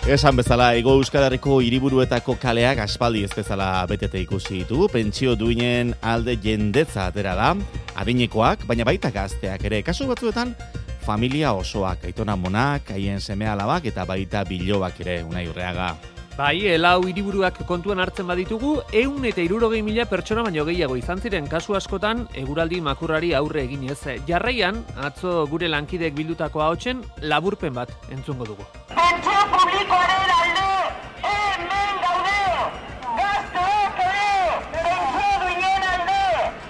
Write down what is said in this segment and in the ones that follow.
Esan bezala, Hego Euskal Herriko hiriburuetako kaleak aspaldi ez bezala betete ikusi ditugu, pentsio duinen alde jendetza atera da, adinekoak, baina baita gazteak ere, kasu batzuetan, familia osoak, aitona monak, haien seme alabak eta baita bilobak ere, Unai Urreaga. Bai, lau hiriburuak kontuan hartzen baditugu, 160.000 pertsona baino gehiago izan ziren kasu askotan eguraldi makurrari aurre eginez. Jarraian, atzo gure lankideek bildutako ahotsen laburpen bat entzungo dugu. Pentsio publikoaren alde, hemen gaude, gazteok ere, pentsio duinen alde,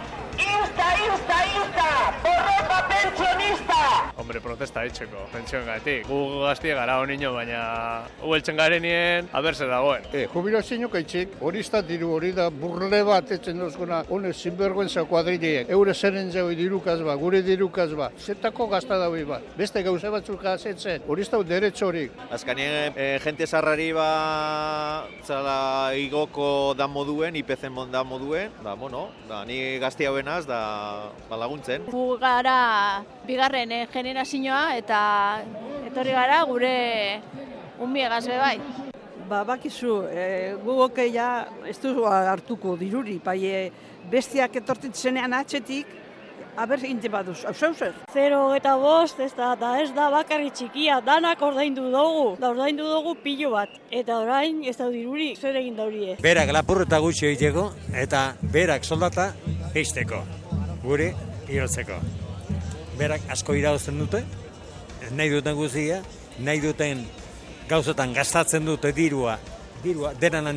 insta, porrota pentsionista. Hombre, protesta etxeko, pentsioengatik. Gu gaztie gara honino, baina ueltzen garenien, aberse dagoen. Jubilazio kaitxik, hori ez da diru, hori da burle bat etzen dozguna, hone zinbergüenza kuadrileek. Eure zeren zeu dirukaz ba, gure dirukaz ba, zetako gazta daui ba. Beste gauze batzuk gazetzen, hori ez da derecho horik. Azkanien, jente zarrari ba, zala igoko da moduen, IPC da moduen, ni gazti hauenaz, da laguntzen. Gu gara bigarren generazioa eta etorri gara gure unbiegaz bai. Bakizu, gugok ja ez du hartuko diruri, bai bestiak etortitzenean atxetik, aber inte baduz, hau zer? 0,5, ez da bakarri txikia, danak ordaindu dugu pilo bat, eta orain ez da diruri, zer egin daurie. Berak lapurreta gutxi egiteko, eta berak soldata heizteko, guri igotzeko. Berak asko irautzen dute, nahi duten guztia, nahi duten gauzetan gastatzen dute dirua dena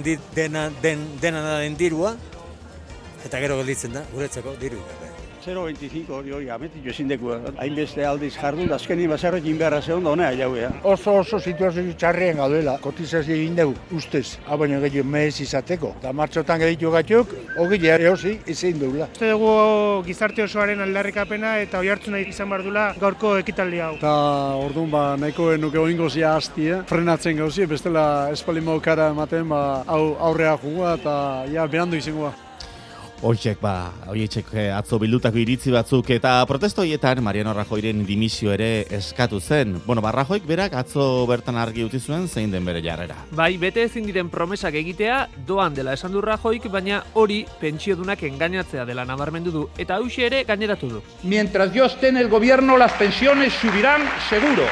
den dirua, eta gero gelditzen da, guretzeko diru. 0,25 hori ametik ezin deku, hainbeste aldiz jardun, azkeni bazarrek inberra zehon da honea jaue. Oso situazio txarrien gaudela, kotizazio egin dugu, ustez, baina gehiago mehez izateko. Da martxotan gehiago gatuk, hogile erosi ezin dugula. Uste dugu gizarte osoaren aldarrikapena eta oihartzuna izan behar dula gaurko ekitaldi hau. Eta orduan nahiko nuke oingo zia hastia, frenatzen gauzi, bestela espalimo kara ematen hau aurrea jugua eta berandu izangoa. Hoiek atzo bildutako iritzi batzuk eta protesto horietan Mariano Rajoyren dimisio ere eskatu zen. Rajoyk berak atzo bertan argi utzi zuen zein den bere jarrera. Bai, bete ezin diren promesak egitea doan dela esan du Rajoyk, baina hori pentsiodunak engainatzea dela nabarmendu du eta hauxe ere gaineratu du. Mientras yo esté en el gobierno las pensiones subirán seguro.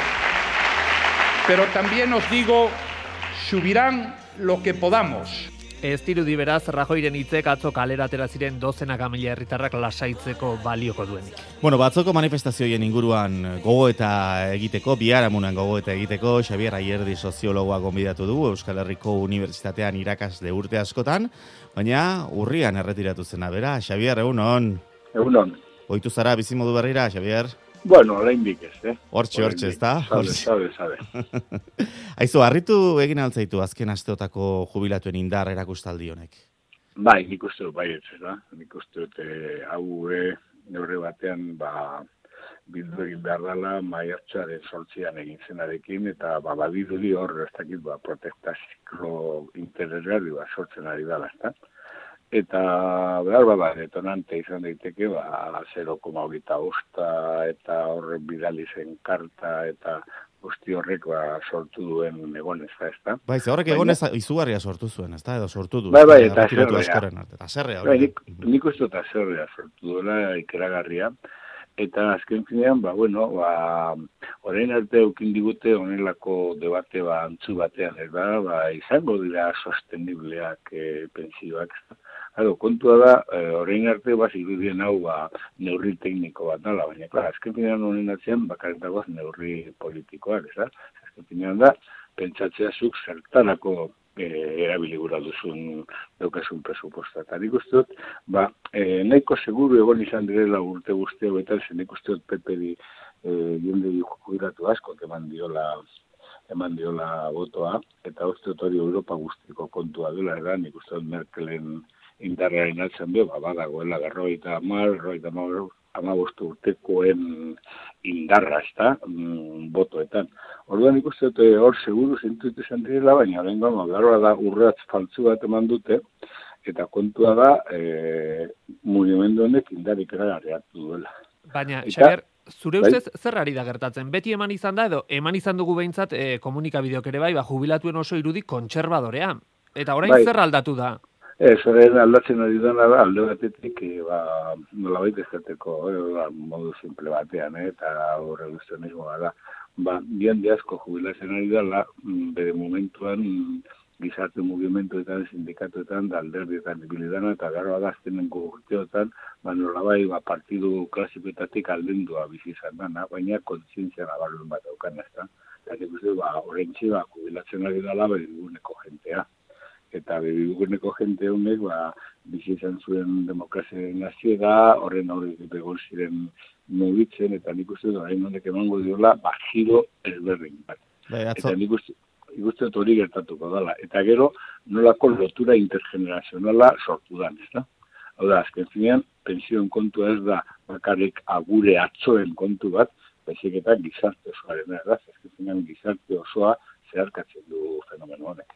Pero también os digo, subirán lo que podamos. Ez dirudi beraz, Rajoyren hitzek atzo kalera atera ziren dozenaka mila herritarrak lasaitzeko balioko duenik. Batzoko manifestazioen inguruan gogoeta egiteko, biharamunan gogoeta egiteko, Xabier Ayerdi soziologoa gonbidatu dugu Euskal Herriko Unibertsitatean irakasle urte askotan, baina urrian erretiratu zena bera. Xabier, egunon. Egunon. Ohitu zara bizimodu berrira, Xabier? Bueno, oraindik ez, Hortxe, ez da? Sabe. Aizu, harritu egin altzaitu azken asteotako jubilatuen indar erakustaldi honek? Bai, nik uste dut baietz, da? Nik uste dut hau neurri batean bildu egin behar dela maiatzaren 8an egin zenarekin, eta badirudi hor, ez dakit, protesta ziklo interesgarri sortzen ari dela, ez da? Eta behar detonante izan daiteke 0,28 eta horren bidali zen karta eta guzti horrek sortu duen egonez da, ez da? Bai, horrek egonez izugarria sortu zuen, ez da? Edo sortu du. Bai, eta azerrea. Nik uste dut azerrea sortu duela ikeragarria. Eta azken finean, orain arte eukin digute honelako debate antzu batean, ez da? Izango dira sostenibleak pentsioak, ez da? Kontua da, orain arte irudien hau neurri tekniko bat dala, baina azken finean honen atzean bakarretagoaz neurri politikoak, ez da? Azken finean da, pentsatzea zuk zertarako erabili gura duzun daukasun presuposta. Eta nik uste dut, nahiko seguru egon izan direla urte guztia betan, zen nik uste dut PP-di jende jubilatu asko eman diola botoa, eta uste dut hori Europa guztiko kontua dela, nik uste dut Merkelen indarrearen atzen badagoela 55 urtekoen indarra, ez da, botoetan. Orduan ikusten dute hor seguru zintuit izan direla, baina horrengoan da urratz faltzu bat eman dute, eta kontua da mugimendu honek indarik eragarriatu duela. Baina, Xabier, Zure ustez, zer ari da gertatzen? Beti eman izan da, edo eman izan dugu behintzat komunikabideok ere bai, jubilatuen oso irudi kontserbadorea. Eta orain zer aldatu da? Horren aldatzen ari dena da, alde batetik, nolabait ezateko, modu simple batean, eta horre guztionismoa da. Jende asko jubilatzen ari dela, bere momentuan gizarte mugimenduetan, sindikatuetan, alderdietan ibilidana, eta gero agaztenenko urteotan, nolabai partidu klasikoetatik aldendua bizi izan dana, baina kontzientzia nabarmen bat daukan, ez da. Eta nik uste, horrentxe, jubilatzen ari dela, beriguneko jentea. Eta beriguneko jente honek, bizi izan zuen demokraziaren hasiera, horren hori begon ziren mugitzen, eta nik uste, orain honek emango diola, giro ezberdin bat. Eta nik uste hori gertatuko dela. Eta gero, nolako lotura intergenerazionala sortu dan, ez da? Hau da, azken finean, pensioen kontua ez da bakarrik agure atzoen kontu bat, baizik eta gizarte osoaren da, azken finean gizarte osoa zeharkatzen du fenomeno honek.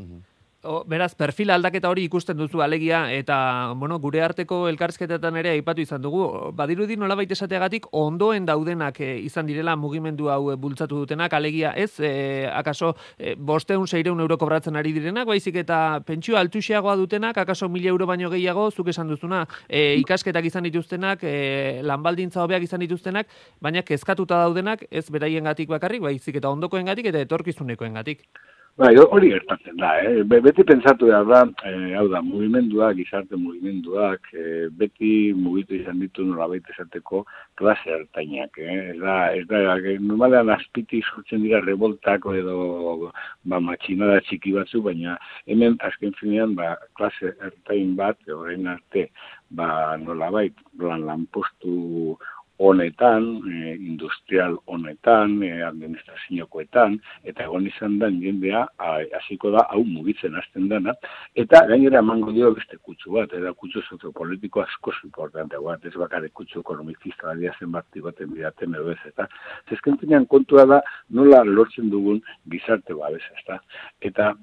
Beraz, perfil aldaketa hori ikusten duzu alegia, eta gure arteko elkarrizketetan ere aipatu izan dugu. Badirudi nolabait esateagatik ondoen daudenak izan direla mugimendu hau bultzatu dutenak, alegia ez, akaso 500-600 euro kobratzen ari direnak, baizik eta pentsio altuxeagoa dutenak, akaso 1000 euro baino gehiago, zuk esan duzuna, ikasketak izan dituztenak, lanbaldintza hobeak izan dituztenak, baina kezkatuta daudenak, ez beraiengatik bakarrik, baizik eta ondokoengatik eta etorkizunekoengatik. Hori gertatzen da, beti pentsatu behar da, hau da, mugimenduak, gizarte mugimenduak, beti mugitu izan ditu nolabait esateko klase hartainak, ez da, normalean azpiti sortzen dira revoltak edo matxinada txiki batzu, baina hemen azken finean klase hartain bat, orain arte, nolabait, lanpostu honetan, industrial honetan, administraziokoetan, eta egon izan da jendea, hasiko da, hau mugitzen hasten dana, eta gainera emango dio beste kutsu bat, eta kutsu soziopolitiko askoz importante bat, ez bakarrik kutsu ekonomizista badia zenbati baten bidaten edo ez, eta zezkentzenean kontua da nola lortzen dugun gizarte babes, ezta. Eta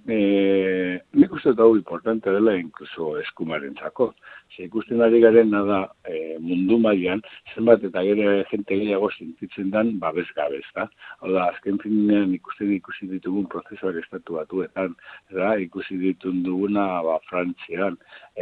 nik uste hau importante dela inkluso eskumarentzako. Ikusten ari garen da mundu mailan zenbat eta gero jente gehiago sentitzen dan babes gabe, ezta. Hau da, azken finean ikusi ditugun prozesuak estatu batuetan, ikusi duguna Frantzian,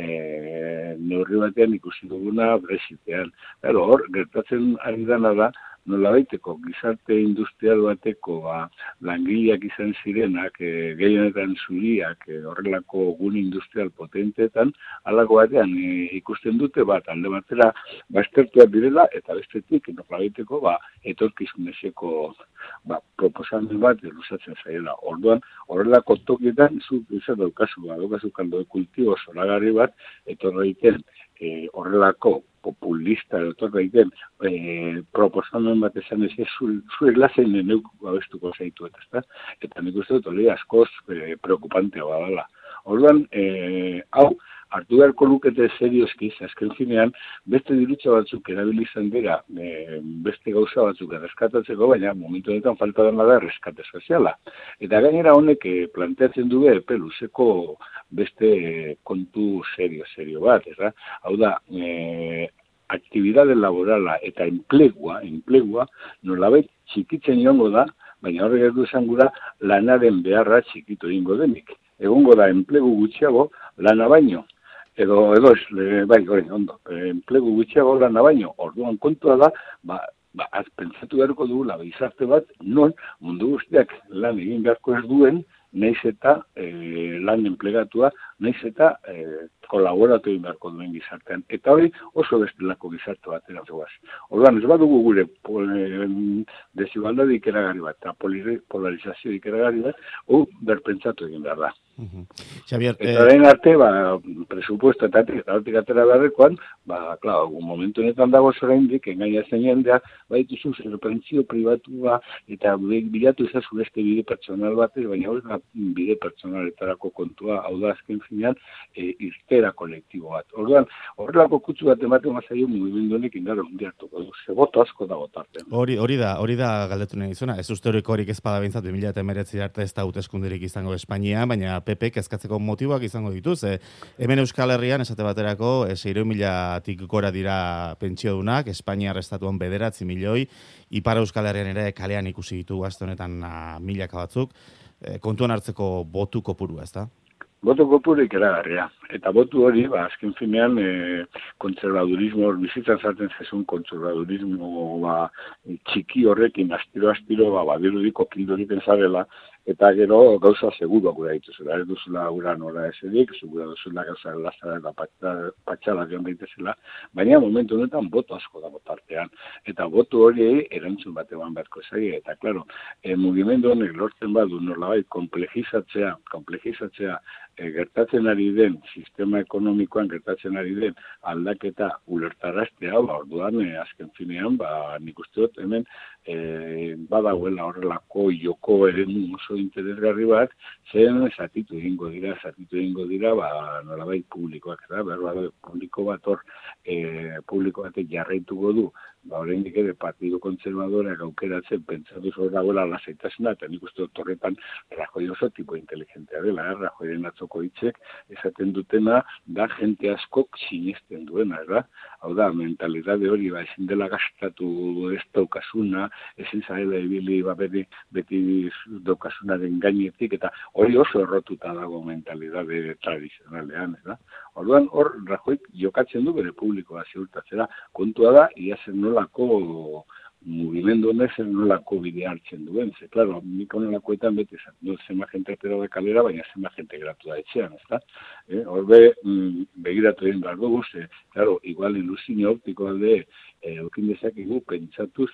neurri batean ikusi duguna Brexitean. Hor, gertatzen ari dana da, nolabaiteko gizarte industrial bateko langileak izan zirenak, gehienetan zuriak, horrelako gun industrial potenteetan, halako batean ikusten dute alde batera baztertuak direla, eta bestetik nolabaiteko etorkizunezeko proposamen bat luzatzen zaiela. Orduan, horrelako tokietan, izan daukazu kaldo kultibo zoragarri bat, etorreiten horrelako populista etorreiten proposamen bat esan ez zure lazen neuk babestuko zaitu eta nik uste dut hori askoz preocupantea badala. Orduan, hau, hartu beharko lukete serioski, azken finean, beste dirutza batzuk erabili izan dira, beste gauza batzuk erreskatatzeko, baina momentu honetan falta dena da erreskate soziala. Eta gainera honek planteatzen du epe luzeko beste kontu serio bat, hau da, aktibidade laborala eta enplegua nolabait txikitzen joango da, baina horrek du esan gura lanaren beharra txikitu egingo denik. Egongo da enplegu gutxiago lana baino. Edo enplegu gutxiago lana baino. Orduan kontua da, pentsatu beharko dugula gizarte bat, non mundu guztiak lan egin beharko ez duen, naiz eta lan enplegatua, naiz eta kolaboratu egin beharko duen gizartean. Eta hori oso bestelako gizarte bat erazoaz. Orduan, ez badugu gure desigualdade ikeragarri bat, eta polarizazio ikeragarri bat, berpentsatu egin behar da. Xavier, eta orain arte, presupuestoetatik eta hortik atera beharrekoan, momentu honetan dago oraindik engainatzen jendea, baituzu zer pentsio pribatua eta bilatu ezazu beste bide pertsonal batez, baina hori bide pertsonaletarako kontua, hau da azken finean, irten batera kolektibo bat. Orduan, horrelako kutsu bat ematen mazaio mugimendu honek indar handi hartuko du. Ze boto asko dago tartean. Hori da galdetu nahi izuna. Ez uste horikorik ez bada behintzat 2019 arte ez da hauteskunderik izango Espainian, baina PP kezkatzeko motiboak izango dituz. Hemen Euskal Herrian esate baterako 600.000-tik gora dira pentsiodunak, Espainiar estatuan 9 milioi, Ipar Euskal Herrian ere kalean ikusi ditu aste honetan milaka batzuk. Kontuan hartzeko botu kopurua, ez da? Botu kopuru ikeragarria. Eta botu hori, azken finean, kontservadurismo, bizitzan zarten zezun kontservadurismo txiki horrekin, astiro, badirudiko kildorik zarela, eta gero gauza seguru gura dituzela. Ez duzula gura nora esedik, gura duzula gauza lazara eta patxala joan daitezela, baina momentu honetan boto asko dago tartean. Eta botu hori erantzun bat eman beharko zaie. Eta, klaro, mugimendu honek lortzen badu nolabait komplejizatzea gertatzen ari den, sistema ekonomikoan gertatzen ari den aldaketa ulertaraztea, orduan, azken finean, nik uste dut hemen badagoela horrelako joko eremu oso interesgarri bat, zen zatitu egingo dira, nolabait publikoak, publiko bat hor, publiko batek jarraituko du, oraindik ere Partido Kontserbadoreak aukeratzen pentsatu hor dagoela lasaitasuna, eta nik uste dut horretan Rajoy oso tipo inteligentea dela, Rajoyren atzoko hitzek esaten dutena da jente askok sinesten duena, hau da, mentalidade hori ezin dela gastatu ez daukasuna, ezin zarela ibili beti daukasunaren gainetik, eta hori oso errotuta dago mentalidade tradizionalean, orduan hor Rajoy jokatzen du bere publikoa ziurtatzera, kontua da, ia zen nolako mugimendu honez nolako bide hartzen duen. Ze, klaro, nik honelakoetan beti zema jente atera da kalera, baina zema jente geratu da etxean, ezta? Horbe, begiratu egin behar dugu, ze, klaro, igual ilusio optiko alde eukin dezakigu pentsatuz,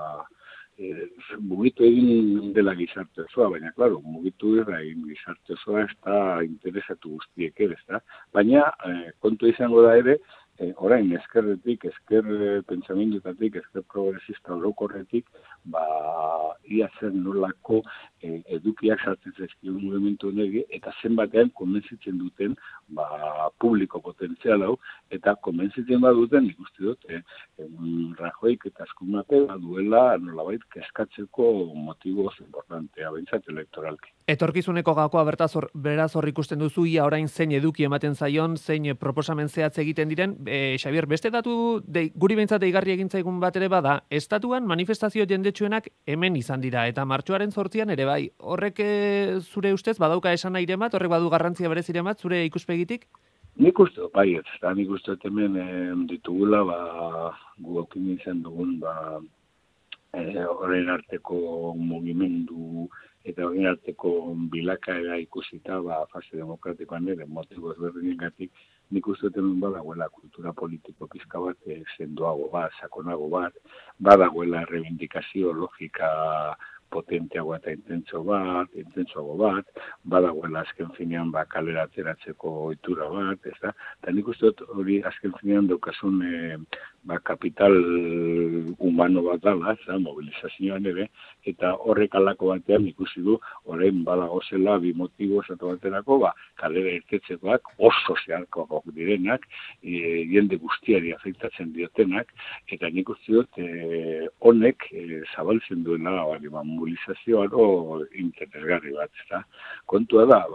mugitu egin dela gizarte osoa, baina, klaro, mugitu egin gizarte osoa ez da interesatu guztiek ere, ezta? Baina, kontu izango da ere, orain ezker pentsamendutatik, ezker progresista orokorretik, ia zer nolako edukiak sartzen zaizkion mugimendu honegi, eta zenbatean konbentzitzen duten publiko potentzial hau, eta konbentzitzen baduten, nik uste dut, Rajoyk eta Azkumate baduela nolabait kezkatzeko motibo importantea, behintzat elektoralki. Etorkizuneko gakoa beraz hor ikusten duzu, ia orain zein eduki ematen zaion, zein proposamen zehatz egiten diren. Xabier, beste datu guri behintzat deigarri egin zaigun bat ere bada, estatuan manifestazio jendetsuenak hemen izan dira, eta martxoaren 8an ere bai. Horrek zure ustez badauka esan nahi bat, horrek badu garrantzia bereziren bat, zure ikuspegitik? Nik uste, bai, nik uste hemen ditugula, gu aukin izan dugun, horren arteko mugimendu eta horren arteko bilakaera ikusita, fase demokratikoan ere, motibo ezberdinengatik, nik uste hemen badagoela kultura politiko pizka bat, sendoago bat, sakonago bat, badagoela reivindikazio logika potenteago eta intentsoago bat, badagoela azken finean kalera ateratzeko ohitura bat, eta nik uste dut hori azken finean daukasun kapital humano bat dala, mobilizazioan ere, eta horrek alako batean ikusi du, orain badagozela bi motibo esatu baterako, kalera irtetzekoak oso zeharkoak direnak, jende guztiari afektatzen diotenak, eta nik uste dut honek zabaltzen duela mobilizazioaro interesgarri bat, eta kontua da,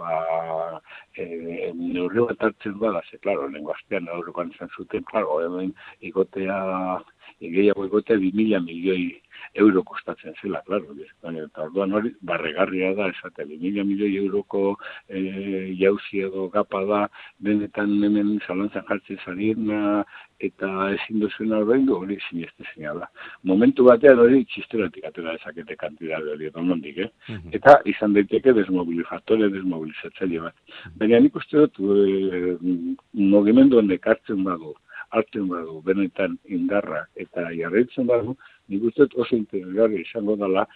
neurri bat hartzen bada, ze, klaro, lehenko astean aurrekoan izan zuten, klaro, hemen gehiago egotea 2.000 milioi euro kostatzen zela, klaro, eta orduan hori barregarria da, esate, 2.000 milioi euroko jauzi edo gapa da, benetan hemen zalantzan jartzen zarina, eta ezin duzuna horrendu hori sinestezina da. Momentu batean hori txisteratik atera dezakete kantidade hori edo nondik, eta izan daiteke desmobilizatzaile bat. Baina nik uste dut mugimendu honek hartzen badu, benetan indarra eta jarraitzen badu, nik uste dut oso interesgarri izango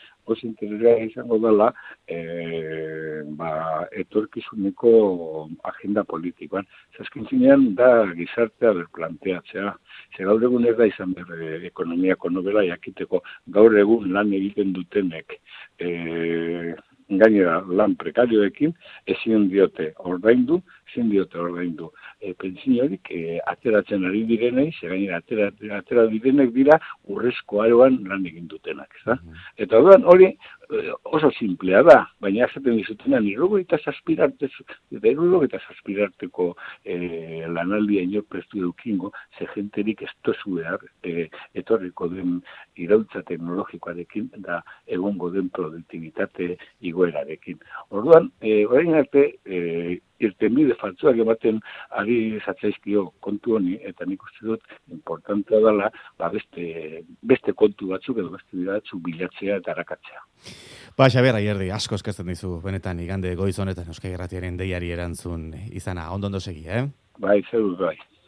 dela etorkizuneko agenda politikoan. Azken finean da gizartea berplanteatzea. Gaur egun ez da izan ekonomiako nobela jakiteko gaur egun lan egiten dutenek gainera lan prekarioekin ezin diote ordaindu zen diote ordaindu. Pentsiorik ateratzen ari direnei, gainera atera direnek dira urrezko aroan lan egin dutenak, ezta? Eta orduan hori oso simplea da, baina esaten dizutenan, 77 arteko lanaldia inor prestu edukingo, ze jenterik ez tozu behar etorriko den iraultza teknologikoarekin da egongo den produktibitate igoerarekin. Orduan, orain arte, irtenbide faltsuak ematen ari zatzaizkio kontu honi, eta nik uste dut importantea dela beste kontu batzuk edo beste bide batzuk bilatzea eta arakatzea. Xabier Ayerdi, asko eskertzen dizu benetan igande goiz honetan Euskadi Irratiaren deiari erantzun izana. Ondo segi, Bai, zer bai.